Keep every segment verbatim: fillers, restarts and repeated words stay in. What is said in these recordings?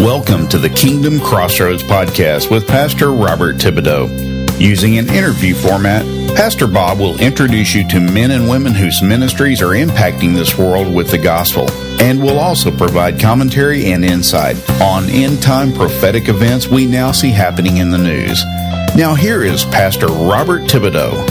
Welcome to the Kingdom Crossroads podcast with Pastor Robert Thibodeau. Using an interview format, Pastor Bob will introduce you to men and women whose ministries are impacting this world with the gospel, and will also provide commentary and insight on end-time prophetic events we now see happening in the news. Now here is Pastor Robert Thibodeau.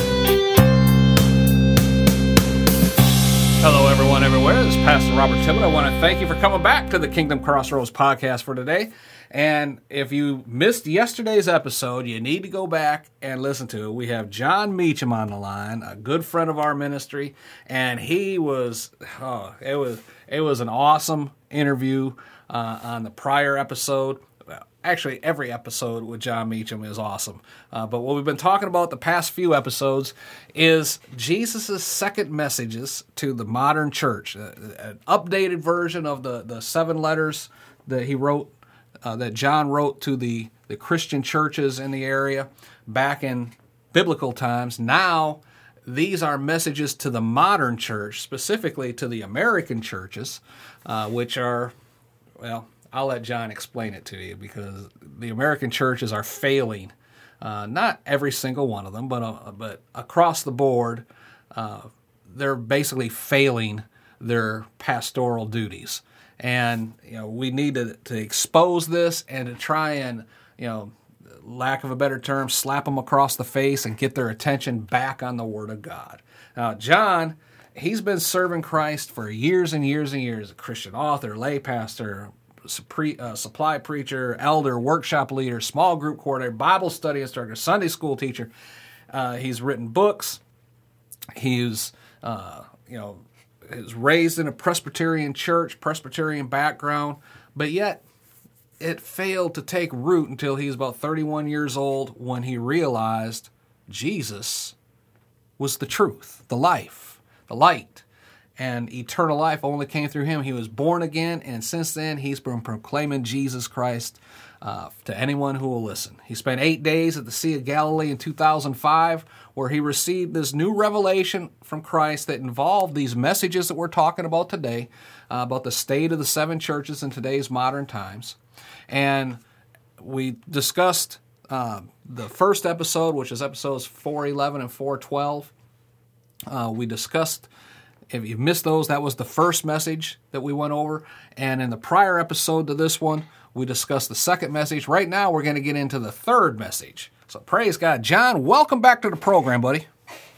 Hello, everyone, everywhere. This is Pastor Robert Thibodeau. I want to thank you for coming back to the Kingdom Crossroads podcast for today. And if you missed yesterday's episode, you need to go back and listen to it. We have John Meacham on the line, a good friend of our ministry, and he was, oh, it was, it was an awesome interview uh, on the prior episode. Actually, every episode with John Meacham is awesome. Uh, but what we've been talking about the past few episodes is Jesus' second messages to the modern church, uh, an updated version of the, the seven letters that he wrote, uh, that John wrote to the, the Christian churches in the area back in biblical times. Now, these are messages to the modern church, specifically to the American churches, uh, which are, well, I'll let John explain it to you, because the American churches are failing. Uh, not every single one of them, but uh, but across the board, uh, they're basically failing their pastoral duties. And you know, we need to, to expose this and to try and, you know, lack of a better term, slap them across the face and get their attention back on the Word of God. Now, John, he's been serving Christ for years and years and years, a Christian author, lay pastor, Uh, supply preacher, elder, workshop leader, small group coordinator, Bible study instructor, Sunday school teacher. Uh, he's written books. He's, uh, you know, is raised in a Presbyterian church, Presbyterian background, but yet it failed to take root until he was about thirty-one years old, when he realized Jesus was the truth, the life, the light. And eternal life only came through him. He was born again, and since then, he's been proclaiming Jesus Christ uh, to anyone who will listen. He spent eight days at the Sea of Galilee in two thousand five, where he received this new revelation from Christ that involved these messages that we're talking about today, uh, about the state of the seven churches in today's modern times. And we discussed uh, the first episode, which is episodes four eleven and four twelve. Uh, we discussed... If you've missed those, that was the first message that we went over. And in the prior episode to this one, we discussed the second message. Right now, we're going to get into the third message. So praise God. John, welcome back to the program, buddy.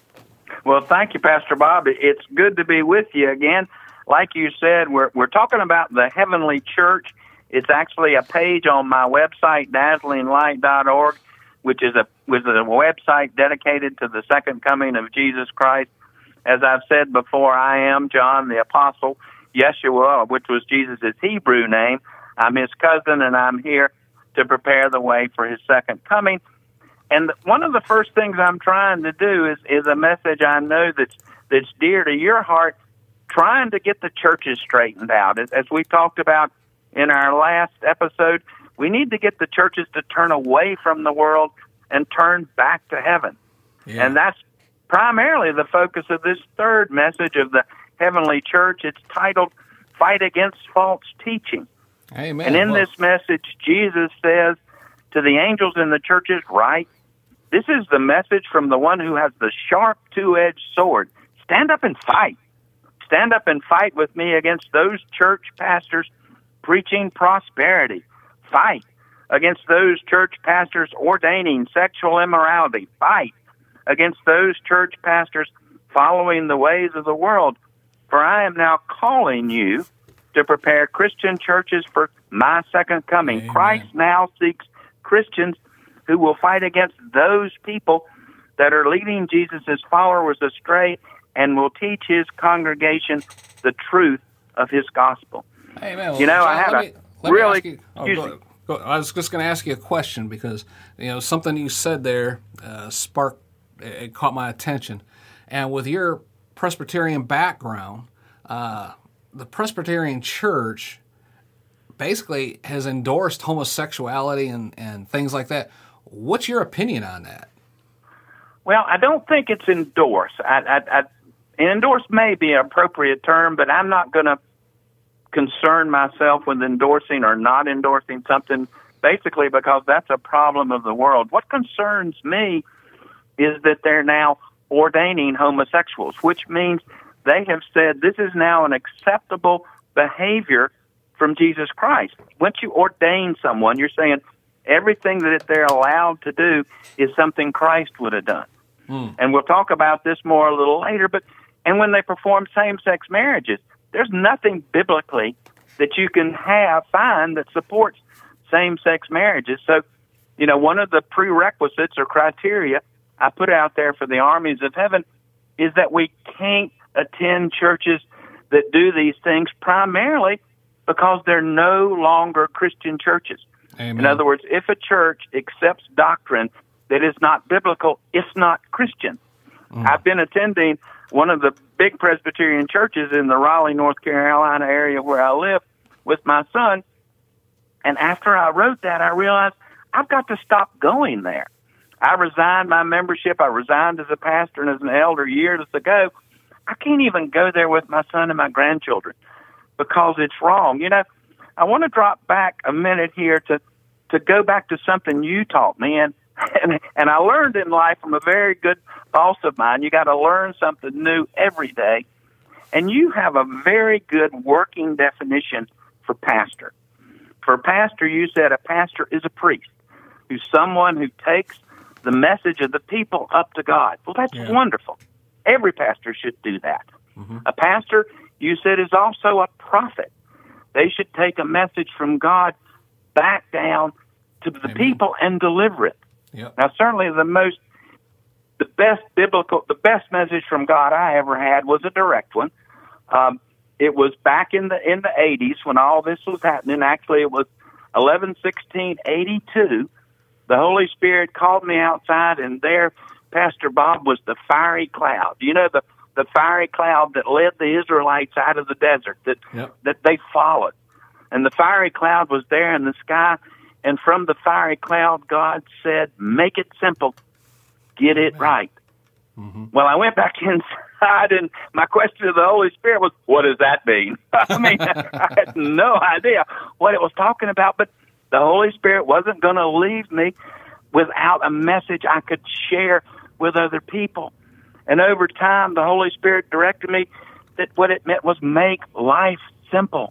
Well, thank you, Pastor Bob. It's good to be with you again. Like you said, we're we're talking about the heavenly church. It's actually a page on my website, dazzling light dot org, which is a, which is a website dedicated to the second coming of Jesus Christ. As I've said before, I am John the Apostle, Yeshua, which was Jesus' Hebrew name. I'm his cousin, and I'm here to prepare the way for his second coming. And one of the first things I'm trying to do is, is a message I know that's, that's dear to your heart, trying to get the churches straightened out. As, as we talked about in our last episode, we need to get the churches to turn away from the world and turn back to heaven. Yeah. And that's primarily the focus of this third message of the heavenly church. It's titled, Fight Against False Teaching. Amen. And in well, this message, Jesus says to the angels in the churches, write, this is the message from the one who has the sharp two-edged sword. Stand up and fight. Stand up and fight with me against those church pastors preaching prosperity. Fight against those church pastors ordaining sexual immorality. Fight against those church pastors following the ways of the world. For I am now calling you to prepare Christian churches for my second coming. Amen. Christ now seeks Christians who will fight against those people that are leading Jesus' followers astray and will teach his congregation the truth of his gospel. Amen. Well, you know, John, I have let me, a really... You, oh, go, go, I was just going to ask you a question, because, you know, something you said there uh, sparked it caught my attention. And with your Presbyterian background, uh, the Presbyterian Church basically has endorsed homosexuality and, and things like that. What's your opinion on that? Well, I don't think it's endorsed. I, I, I, endorse may be an appropriate term, but I'm not going to concern myself with endorsing or not endorsing something, basically because that's a problem of the world. What concerns me is that they're now ordaining homosexuals, which means they have said this is now an acceptable behavior from Jesus Christ. Once you ordain someone, you're saying everything that they're allowed to do is something Christ would have done. Mm. And we'll talk about this more a little later, but and when they perform same-sex marriages, there's nothing biblically that you can have, find, that supports same-sex marriages. So, you know, one of the prerequisites or criteria I put out there for the armies of heaven is that we can't attend churches that do these things primarily because they're no longer Christian churches. Amen. In other words, if a church accepts doctrine that is not biblical, it's not Christian. Mm. I've been attending one of the big Presbyterian churches in the Raleigh, North Carolina area where I live with my son, and after I wrote that, I realized I've got to stop going there. I resigned my membership. I resigned as a pastor and as an elder years ago. I can't even go there with my son and my grandchildren because it's wrong. You know, I want to drop back a minute here to, to go back to something you taught me, and, and and I learned in life from a very good boss of mine. You got to learn something new every day, and you have a very good working definition for pastor. For pastor, you said a pastor is a priest, who's someone who takes the message of the people up to God. Well, that's yeah. wonderful. Every pastor should do that. Mm-hmm. A pastor, you said, is also a prophet. They should take a message from God back down to the Amen. People and deliver it. Yep. Now, certainly the most, the best biblical, the best message from God I ever had was a direct one. Um, it was back in the in the eighties when all this was happening. Actually, it was eleven sixteen eighty-two. The Holy Spirit called me outside, and there, Pastor Bob, was the fiery cloud. You know, the, the fiery cloud that led the Israelites out of the desert, that yep. that they followed. And the fiery cloud was there in the sky, and from the fiery cloud, God said, make it simple, get it right. Mm-hmm. Well, I went back inside, and my question to the Holy Spirit was, what does that mean? I mean, I had no idea what it was talking about, but the Holy Spirit wasn't going to leave me without a message I could share with other people. And over time, the Holy Spirit directed me that what it meant was make life simple,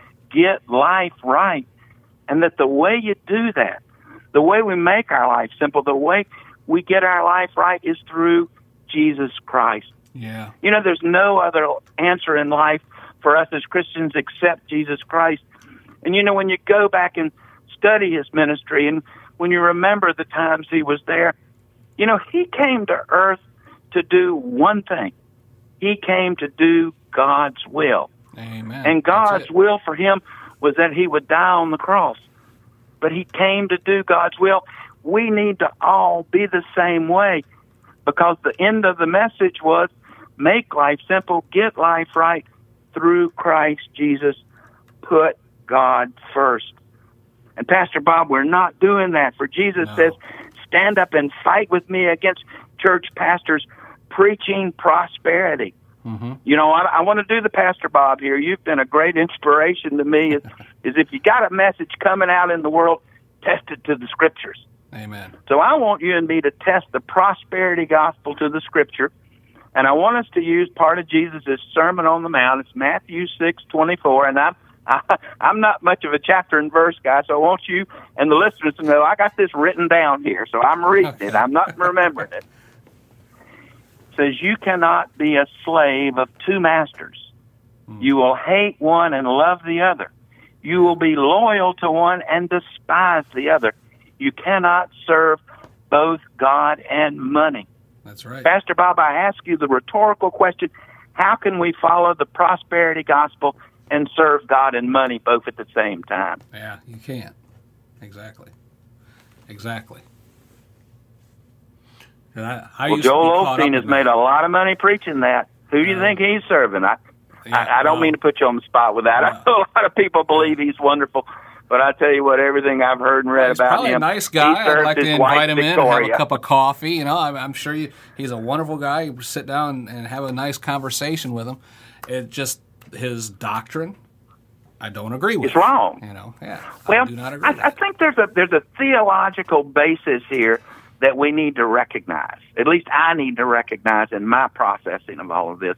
get life right, and that the way you do that, the way we make our life simple, the way we get our life right is through Jesus Christ. Yeah. You know, there's no other answer in life for us as Christians except Jesus Christ. And, you know, when you go back and study his ministry, and when you remember the times he was there, you know, he came to earth to do one thing. He came to do God's will. Amen. And God's will for him was that he would die on the cross. But he came to do God's will. We need to all be the same way, because the end of the message was make life simple, get life right through Christ Jesus, put God first. And Pastor Bob, we're not doing that. For Jesus no. says, stand up and fight with me against church pastors preaching prosperity. Mm-hmm. You know, I, I want to do the Pastor Bob here. You've been a great inspiration to me. Is, is if you got a message coming out in the world, test it to the Scriptures. Amen. So I want you and me to test the prosperity gospel to the Scripture, and I want us to use part of Jesus' Sermon on the Mount. It's Matthew six twenty-four, and I'm I, I'm not much of a chapter and verse guy, so I want you and the listeners to know I got this written down here, so I'm reading okay. it. I'm not remembering it. It says, you cannot be a slave of two masters. Hmm. You will hate one and love the other. You will be loyal to one and despise the other. You cannot serve both God and money. That's right. Pastor Bob, I ask you the rhetorical question, how can we follow the prosperity gospel and serve God and money both at the same time? Yeah, you can't. Exactly. Exactly. And I, I well, used Joel to be Osteen has made a lot of money preaching that. Who do you uh, think he's serving? I, yeah, I, I don't well, mean to put you on the spot with that. Uh, I know a lot of people believe he's wonderful, but I tell you what, everything I've heard and read he's about probably him, a nice guy. I'd like to invite him Victoria. in and have a cup of coffee. You know, I'm, I'm sure you, he's a wonderful guy. You sit down and have a nice conversation with him. It just his doctrine. I don't agree with. It's wrong. You know, yeah. Well, I do not agree I, with I think there's a there's a theological basis here that we need to recognize. At least I need to recognize in my processing of all of this.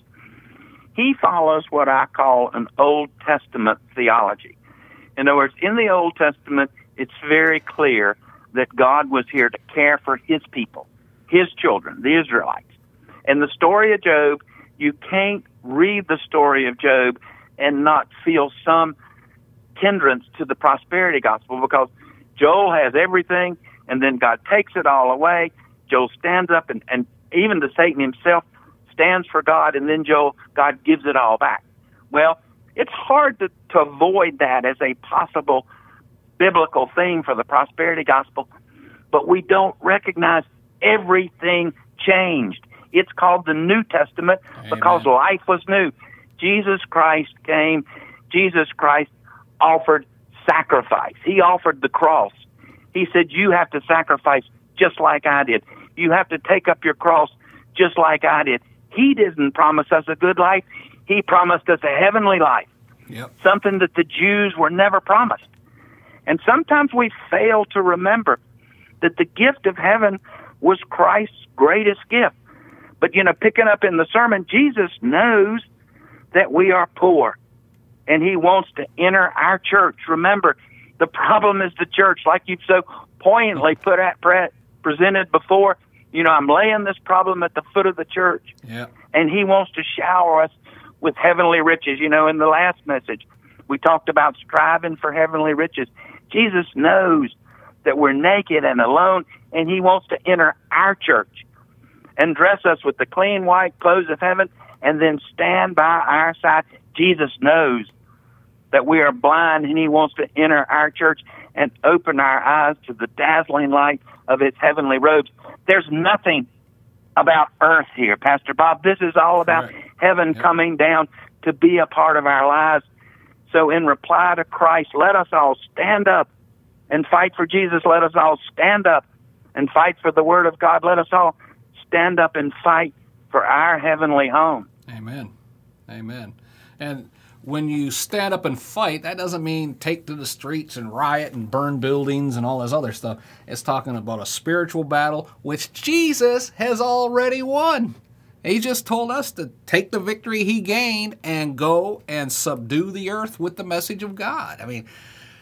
He follows what I call an Old Testament theology. In other words, in the Old Testament, it's very clear that God was here to care for his people, his children, the Israelites. And the story of Job, you can't read the story of Job and not feel some hindrance to the prosperity gospel, because Joel has everything, and then God takes it all away. Joel stands up, and, and even the Satan himself stands for God, and then Joel, God gives it all back. Well, it's hard to, to avoid that as a possible biblical theme for the prosperity gospel, but we don't recognize everything changed. It's called the New Testament. Amen. Because life was new. Jesus Christ came. Jesus Christ offered sacrifice. He offered the cross. He said, you have to sacrifice just like I did. You have to take up your cross just like I did. He didn't promise us a good life. He promised us a heavenly life, yep. something that the Jews were never promised. And sometimes we fail to remember that the gift of heaven was Christ's greatest gift. But, you know, picking up in the sermon, Jesus knows that we are poor, and he wants to enter our church. Remember, the problem is the church, like you've so poignantly put at, pre- presented before. You know, I'm laying this problem at the foot of the church, yeah. and he wants to shower us with heavenly riches. You know, in the last message, we talked about striving for heavenly riches. Jesus knows that we're naked and alone, and he wants to enter our church and dress us with the clean white clothes of heaven, and then stand by our side. Jesus knows that we are blind, and he wants to enter our church and open our eyes to the dazzling light of his heavenly robes. There's nothing about earth here, Pastor Bob. This is all about right. heaven yep. coming down to be a part of our lives. So in reply to Christ, let us all stand up and fight for Jesus. Let us all stand up and fight for the Word of God. Let us all stand up and fight for our heavenly home. Amen. Amen. And when you stand up and fight, that doesn't mean take to the streets and riot and burn buildings and all this other stuff. It's talking about a spiritual battle, which Jesus has already won. He just told us to take the victory he gained and go and subdue the earth with the message of God. I mean,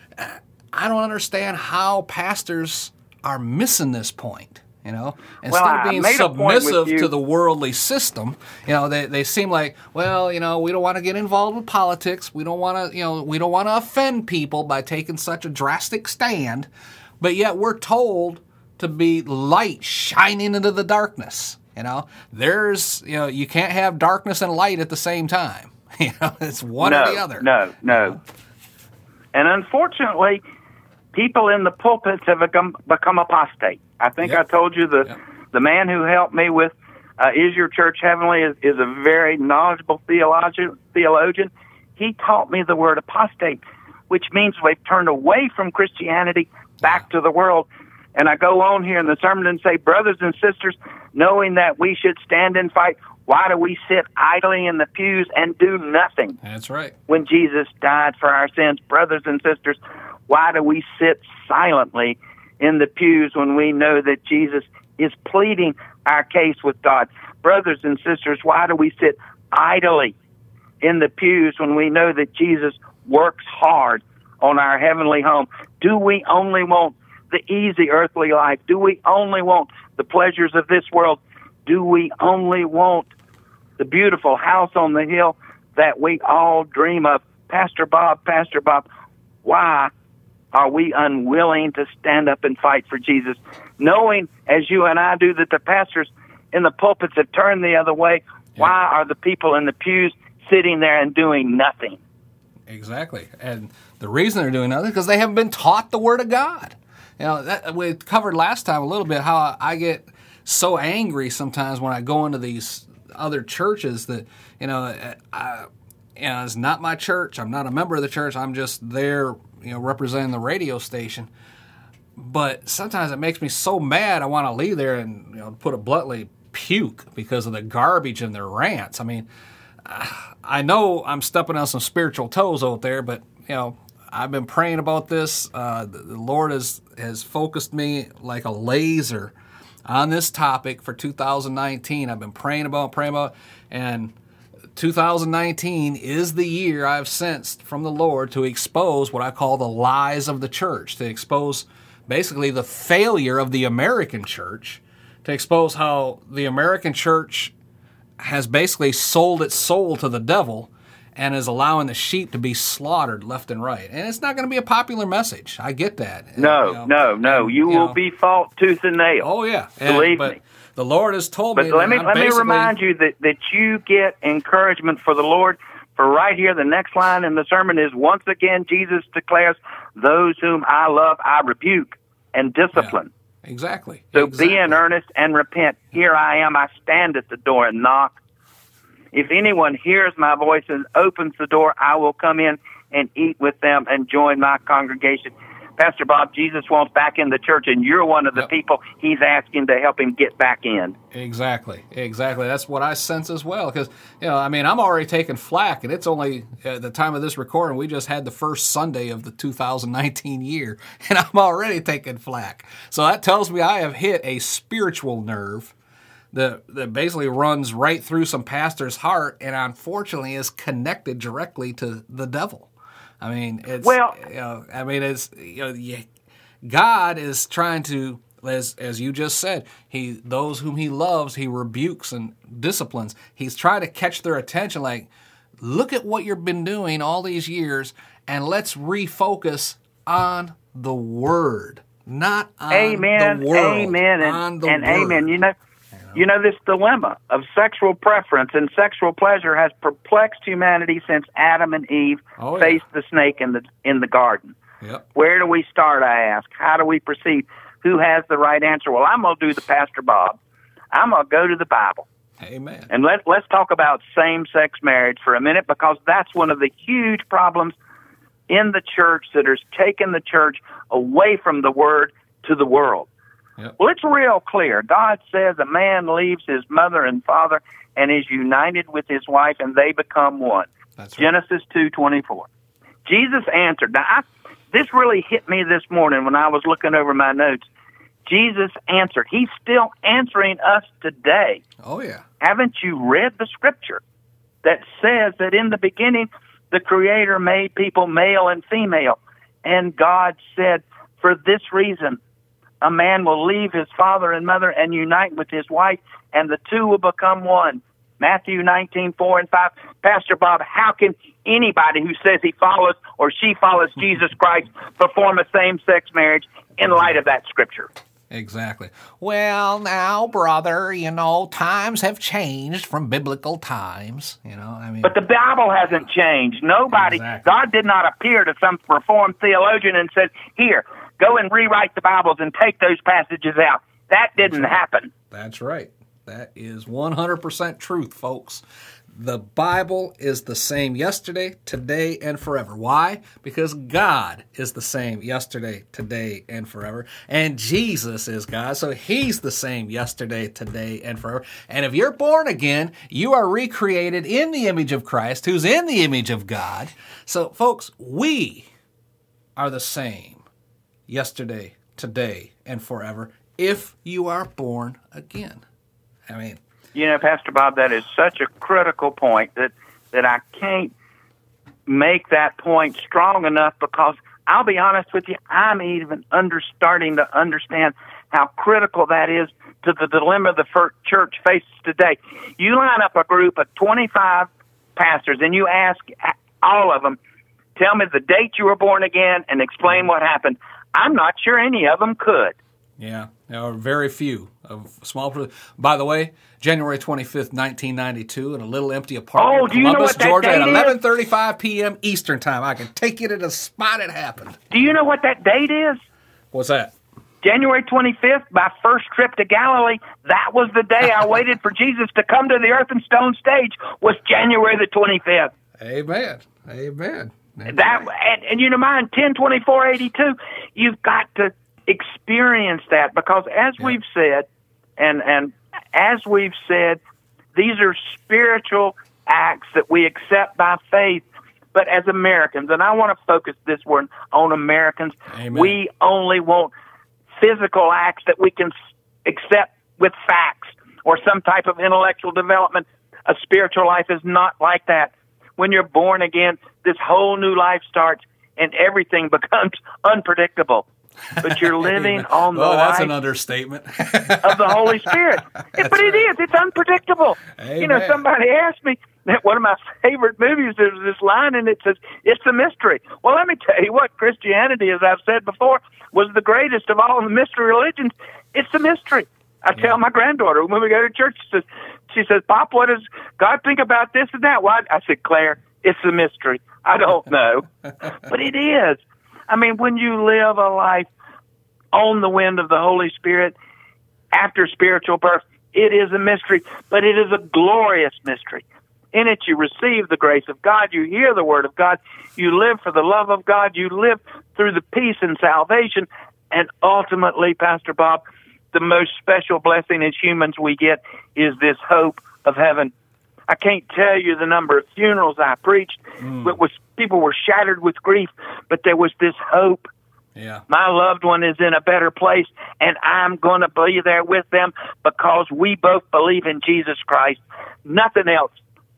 I don't understand how pastors are missing this point. You know, instead well, of being submissive to the worldly system, you know, they, they seem like, well, you know, we don't want to get involved with politics. We don't want to, you know, we don't want to offend people by taking such a drastic stand. But yet we're told to be light shining into the darkness. You know, there's, you know, you can't have darkness and light at the same time. You know, it's one no, or the other. No, no. You know? And unfortunately, people in the pulpits have become, become apostate. I think yep. I told you the yep. the man who helped me with uh, Is Your Church Heavenly is, is a very knowledgeable theologian, theologian. He taught me the word apostate, which means they've turned away from Christianity back yeah. to the world. And I go on here in the sermon and say, brothers and sisters, knowing that we should stand and fight, why do we sit idly in the pews and do nothing? That's right. When Jesus died for our sins, brothers and sisters, why do we sit silently in the pews when we know that Jesus is pleading our case with God? Brothers and sisters, why do we sit idly in the pews when we know that Jesus works hard on our heavenly home? Do we only want the easy earthly life? Do we only want the pleasures of this world? Do we only want the beautiful house on the hill that we all dream of? Pastor Bob, Pastor Bob, why are we unwilling to stand up and fight for Jesus? Knowing, as you and I do, that the pastors in the pulpits have turned the other way, yeah. why are the people in the pews sitting there and doing nothing? Exactly. And the reason they're doing nothing is because they haven't been taught the Word of God. You know, that, we covered last time a little bit how I get so angry sometimes when I go into these other churches that, you know, I, you know, it's not my church. I'm not a member of the church. I'm just there, you know, representing the radio station. But sometimes it makes me so mad I want to leave there and, you know, put it bluntly, puke because of the garbage in their rants. I mean, I know I'm stepping on some spiritual toes out there, but you know, I've been praying about this. Uh, the, the Lord has, has focused me like a laser on this topic for two thousand nineteen. I've been praying about, praying about, and two thousand nineteen is the year I've sensed from the Lord to expose what I call the lies of the church, to expose basically the failure of the American church, to expose how the American church has basically sold its soul to the devil and is allowing the sheep to be slaughtered left and right. And it's not going to be a popular message. I get that. No, you know, no, no. You, you will know, be fought tooth and nail. Oh, yeah. And, Believe but me. The Lord has told but me. But let me I'm let me remind you that, that you get encouragement for the Lord. For right here, the next line in the sermon is, once again, Jesus declares, those whom I love, I rebuke and discipline. Yeah, exactly. So exactly. be in earnest and repent. Here I am. I stand at the door and knock. If anyone hears my voice and opens the door, I will come in and eat with them and join my congregation. Pastor Bob, Jesus wants back in the church, and you're one of the yep. people he's asking to help him get back in. Exactly, exactly. That's what I sense as well. Because, you know, I mean, I'm already taking flack, and it's only at the time of this recording, we just had the first Sunday of the two thousand nineteen year, and I'm already taking flack. So that tells me I have hit a spiritual nerve that that basically runs right through some pastor's heart, and unfortunately is connected directly to the devil. I mean, it's well, you know, I mean, it's you know, God is trying to, as as you just said, he those whom he loves, he rebukes and disciplines. He's trying to catch their attention, like, look at what you've been doing all these years, and let's refocus on the Word, not on amen, the world. Amen, and, on the and word. amen. You know. You know, this dilemma of sexual preference and sexual pleasure has perplexed humanity since Adam and Eve oh, faced yeah. the snake in the in the garden. Yep. Where do we start, I ask? How do we proceed? Who has the right answer? Well, I'm going to do the Pastor Bob. I'm going to go to the Bible. Amen. And let, let's talk about same-sex marriage for a minute, because that's one of the huge problems in the church that has taken the church away from the Word to the world. Yep. Well, it's real clear. God says a man leaves his mother and father and is united with his wife, and they become one. That's right. Genesis two twenty-four. Jesus answered. Now, I, this really hit me this morning when I was looking over my notes. Jesus answered. He's still answering us today. Oh, yeah. Haven't you read the scripture that says that in the beginning the Creator made people male and female, and God said, for this reason, a man will leave his father and mother and unite with his wife, and the two will become one. Matthew nineteen, four and five. Pastor Bob, how can anybody who says he follows or she follows Jesus Christ perform a same-sex marriage in light of that scripture? Exactly. Well, now, brother, you know, times have changed from biblical times. You know, I mean, but the Bible hasn't changed. Nobody, exactly. God did not appear to some reformed theologian and said, here, go and rewrite the Bibles and take those passages out. That didn't happen. That's right. That is one hundred percent truth, folks. The Bible is the same yesterday, today, and forever. Why? Because God is the same yesterday, today, and forever. And Jesus is God, so He's the same yesterday, today, and forever. And if you're born again, you are recreated in the image of Christ, who's in the image of God. So, folks, we are the same yesterday, today, and forever if you are born again. I mean, you know, Pastor Bob, that is such a critical point that, that I can't make that point strong enough, because I'll be honest with you, I'm even under starting to understand how critical that is to the dilemma the church faces today. You line up a group of twenty-five pastors and you ask all of them, tell me the date you were born again and explain what happened. I'm not sure any of them could. Yeah, there are very few of small. By the way, January twenty-fifth, nineteen ninety-two, in a little empty apartment oh, in do you know Columbus, what that Georgia, date at is? eleven thirty-five p.m. Eastern Time. I can take you to the spot it happened. Do you know what that date is? What's that? January twenty-fifth, my first trip to Galilee. That was the day I waited for Jesus to come to the earth and stone stage, was January the twenty-fifth. Amen. Amen. That's that right. and, and you know mine, ten twenty-four eighty-two, you've got to experience that, because as yeah. we've said, and and as we've said, these are spiritual acts that we accept by faith. But as Americans, and I want to focus this one on Americans, Amen. We only want physical acts that we can accept with facts or some type of intellectual development. A spiritual life is not like that. When you're born again, this whole new life starts, and everything becomes unpredictable. But you're living on the well, that's life an understatement. of the Holy Spirit. It, but it is. It's unpredictable. Amen. You know, somebody asked me that one of my favorite movies, there's this line, and it says, it's a mystery. Well, let me tell you what, Christianity, as I've said before, was the greatest of all the mystery religions. It's a mystery. I tell Yeah. my granddaughter when we go to church, she says, she says, Pop, what does God think about this and that? Well, I said, Claire, it's a mystery. I don't know. But it is. I mean, when you live a life on the wind of the Holy Spirit after spiritual birth, it is a mystery, but it is a glorious mystery. In it, you receive the grace of God. You hear the word of God. You live for the love of God. You live through the peace and salvation. And ultimately, Pastor Bob, the most special blessing as humans we get is this hope of heaven. I can't tell you the number of funerals I preached. Mm. It was people were shattered with grief, but there was this hope. Yeah. My loved one is in a better place, and I'm going to be there with them because we both believe in Jesus Christ. Nothing else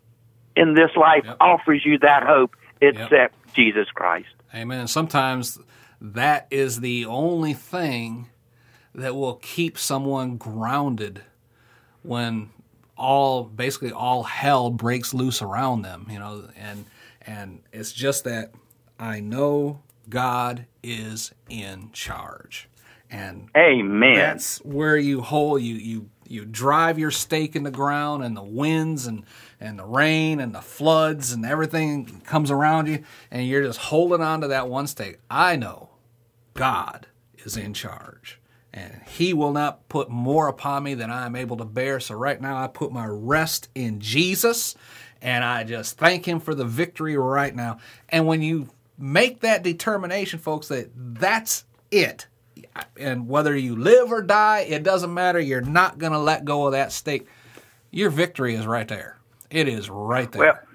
in this life Yep. offers you that hope except Yep. Jesus Christ. Amen. Sometimes that is the only thing that will keep someone grounded when all basically all hell breaks loose around them, you know, and and it's just that I know God is in charge. And Amen. that's where you hold you you you drive your stake in the ground, and the winds and and the rain and the floods and everything comes around you, and you're just holding on to that one stake. I know God is in charge, and he will not put more upon me than I am able to bear. So right now I put my rest in Jesus, and I just thank him for the victory right now. And when you make that determination, folks, that that's it, and whether you live or die, it doesn't matter. You're not going to let go of that stake. Your victory is right there. It is right there. Well,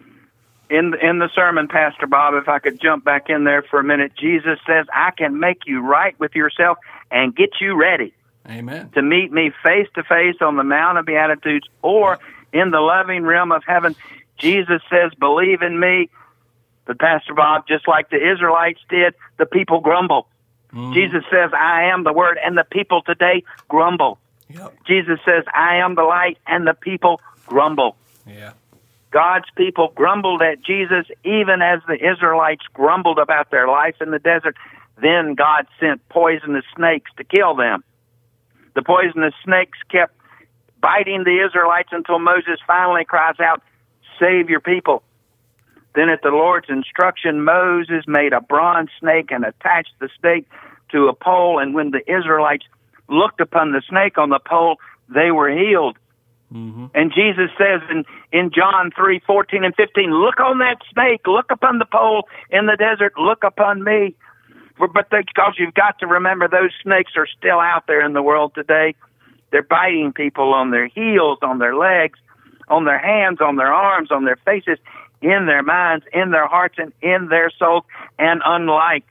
in in the sermon, Pastor Bob, if I could jump back in there for a minute, Jesus says, I can make you right with yourself and get you ready Amen. to meet me face to face on the Mount of Beatitudes or in the loving realm of heaven. Jesus says, believe in me. But Pastor Bob, just like the Israelites did, the people grumble. Mm. Jesus says, I am the Word, and the people today grumble. Yep. Jesus says, I am the light, and the people grumble. Yeah. God's people grumbled at Jesus, even as the Israelites grumbled about their life in the desert. Then God sent poisonous snakes to kill them. The poisonous snakes kept biting the Israelites until Moses finally cries out, save your people. Then at the Lord's instruction, Moses made a bronze snake and attached the snake to a pole. And when the Israelites looked upon the snake on the pole, they were healed. Mm-hmm. And Jesus says in, in John three, fourteen and fifteen, look on that snake, look upon the pole in the desert, look upon me. For, but because you've got to remember, those snakes are still out there in the world today. They're biting people on their heels, on their legs, on their hands, on their arms, on their faces, in their minds, in their hearts, and in their souls. And unlike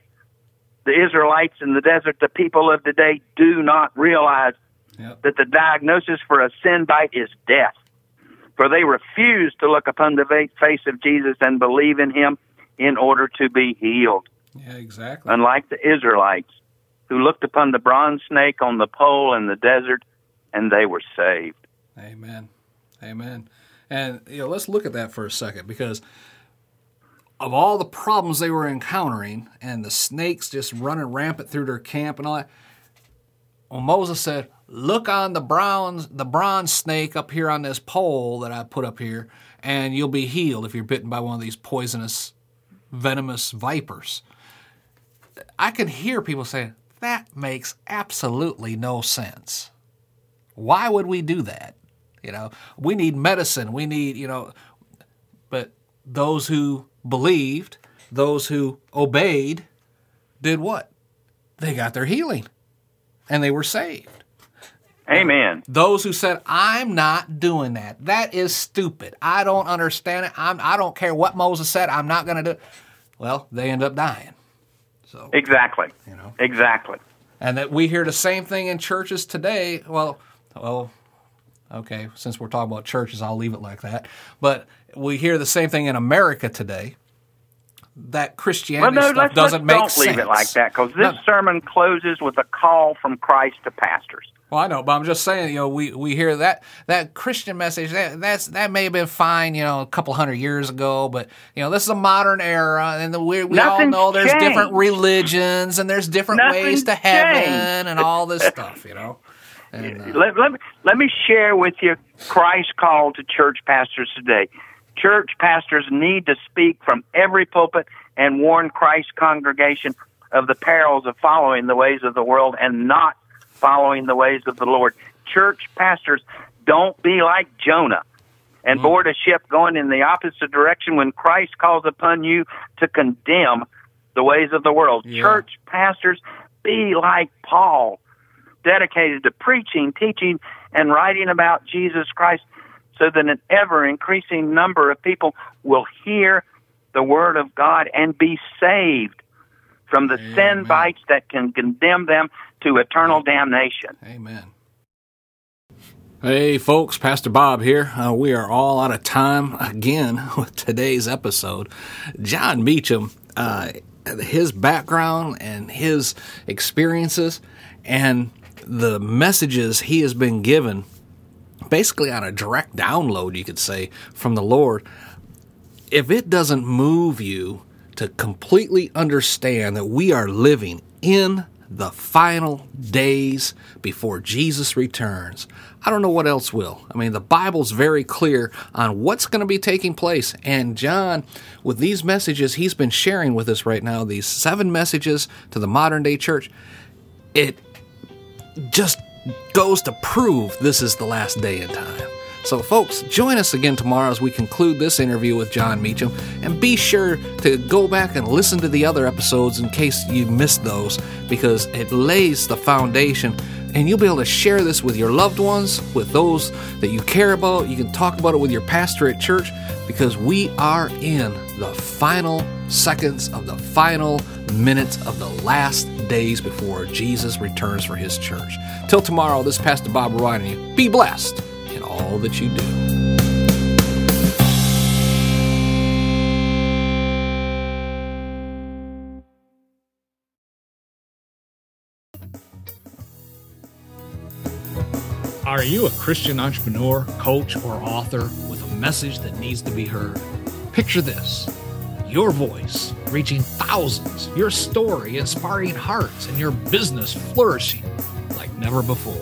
the Israelites in the desert, the people of today do not realize Yep. that the diagnosis for a sin bite is death. For they refuse to look upon the face of Jesus and believe in him in order to be healed. Yeah, exactly. Unlike the Israelites, who looked upon the bronze snake on the pole in the desert, and they were saved. Amen. Amen. And you know, let's look at that for a second, because of all the problems they were encountering and the snakes just running rampant through their camp and all that, well, Moses said, look on the bronze, the bronze snake up here on this pole that I put up here, and you'll be healed if you're bitten by one of these poisonous, venomous vipers. I can hear people saying, that makes absolutely no sense. Why would we do that? You know, we need medicine. We need, you know, but those who believed, those who obeyed, did what? They got their healing, and they were saved. Amen. Those who said, I'm not doing that. That is stupid. I don't understand it. I'm, I don't care what Moses said. I'm not going to do it. Well, they end up dying. So Exactly. You know. Exactly. And that we hear the same thing in churches today. Well, well, okay, since we're talking about churches, I'll leave it like that. But we hear the same thing in America today. That Christianity well, no, stuff let's, doesn't let's make don't sense. Don't leave it like that, because this no. sermon closes with a call from Christ to pastors. Well, I know, but I'm just saying, you know, we, we hear that that Christian message, that that's that may have been fine, you know, a couple hundred years ago, but, you know, this is a modern era, and the, we, we all know there's changed. different religions, and there's different Nothing's ways to heaven, changed. and all this stuff, you know. And, uh, let, let, me, let me share with you Christ's call to church pastors today. Church pastors need to speak from every pulpit and warn Christ's congregation of the perils of following the ways of the world and not following the ways of the Lord. Church pastors, don't be like Jonah and mm. board a ship going in the opposite direction when Christ calls upon you to condemn the ways of the world. Yeah. Church pastors, be like Paul, dedicated to preaching, teaching, and writing about Jesus Christ, so that an ever-increasing number of people will hear the Word of God and be saved from the Amen. sin bites that can condemn them to eternal damnation. Amen. Hey, folks, Pastor Bob here. Uh, we are all out of time again with today's episode. John Meacham, uh, his background and his experiences and the messages he has been given basically on a direct download, you could say, from the Lord. If it doesn't move you to completely understand that we are living in the final days before Jesus returns, I don't know what else will. I mean, the Bible's very clear on what's going to be taking place. And John, with these messages he's been sharing with us right now, these seven messages to the modern day church, it just goes to prove this is the last day in time. So, folks, join us again tomorrow as we conclude this interview with John Meacham, and be sure to go back and listen to the other episodes in case you missed those, because it lays the foundation, and you'll be able to share this with your loved ones, with those that you care about. You can talk about it with your pastor at church, because we are in the final seconds of the final minutes of the last days before Jesus returns for his church. Till tomorrow, this is Pastor Bob reminding you, be blessed in all that you do. Are you a Christian entrepreneur, coach, or author with a message that needs to be heard? Picture this: your voice reaching thousands, your story inspiring hearts, and your business flourishing like never before.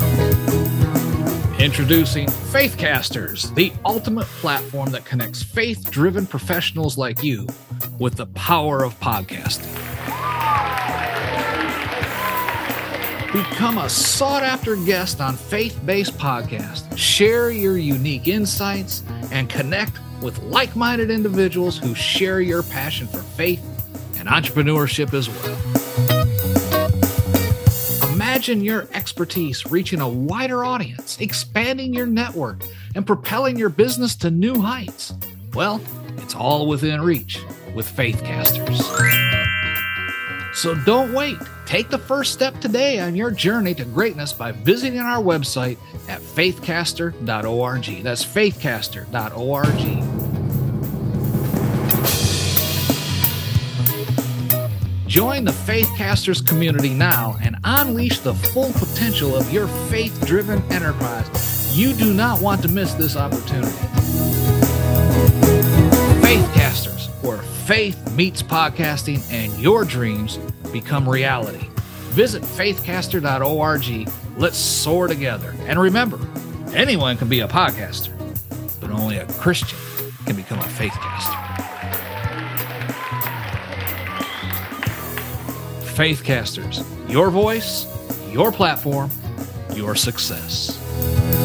Introducing Faithcasters, the ultimate platform that connects faith-driven professionals like you with the power of podcasting. Become a sought-after guest on faith-based podcasts. Share your unique insights and connect with like-minded individuals who share your passion for faith and entrepreneurship as well. Imagine your expertise reaching a wider audience, expanding your network, and propelling your business to new heights. Well, it's all within reach with Faithcasters. So don't wait. Take the first step today on your journey to greatness by visiting our website at faithcaster dot org. That's faithcaster dot org. Join the Faithcasters community now and unleash the full potential of your faith-driven enterprise. You do not want to miss this opportunity. Faithcasters, where faith meets podcasting and your dreams become reality. Visit faithcaster dot org. Let's soar together. And remember, anyone can be a podcaster, but only a Christian can become a Faithcaster. Faithcasters, your voice, your platform, your success.